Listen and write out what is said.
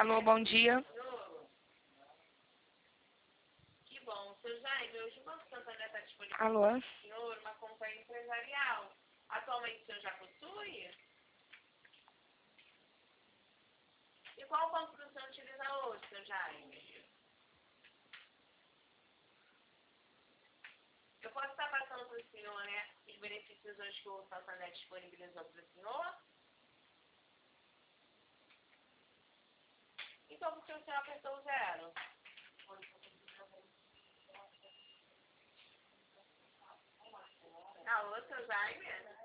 Alô, bom dia. Que bom, seu Jaime, hoje o Banco Santander está disponível Alô? para o senhor uma companhia empresarial. Atualmente o senhor já possui? E qual banco que o senhor utiliza hoje, seu Jaime? Eu posso estar passando para o senhor, né, os benefícios hoje que o Santander disponibilizou para o senhor? Então, por que o senhor apertou o 0? Alô, seu Jaime?